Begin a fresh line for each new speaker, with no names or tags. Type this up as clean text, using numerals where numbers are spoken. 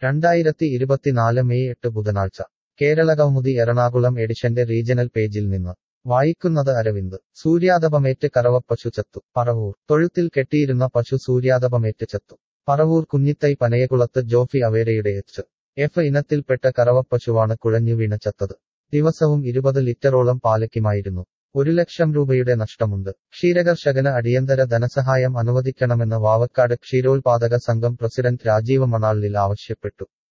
2024 May 8 ബുധനാഴ്ച കേരളകൗമുദി എറണാകുളം എഡിഷന്റെ regional പേജിൽ നിന്ന് വായിക്കുന്നത് അരവിന്ദ് സൂര്യാതപമേറ്റ് കറവപ്പശു ചത്തു പറവൂർ തൊഴുത്തിൽ കെട്ടിയിരുന്ന പശു സൂര്യാതപമേറ്റ് ചത്തു പറവൂർ കുഞ്ഞിത്തൈ പനയകുളത്ത് ജോഫി അവേരയുടെ എഫ് ഇനത്തിൽപ്പെട്ട കറവപ്പശുവാണ് കുഴഞ്ഞുവീണ് ചത്തത് ദിവസവും 20 ലിറ്ററോളം പാലയ്ക്കുമായിരുന്നു 1 ലക്ഷം രൂപയുടെ നഷ്ടമുണ്ട് ക്ഷീരകർഷകന് അടിയന്തര ധനസഹായം അനുവദിക്കണമെന്ന് വാവക്കാട് ക്ഷീരോത്പാദക സംഘം പ്രസിഡന്റ് രാജീവ് മണാളിൽ ആവശ്യപ്പെട്ടു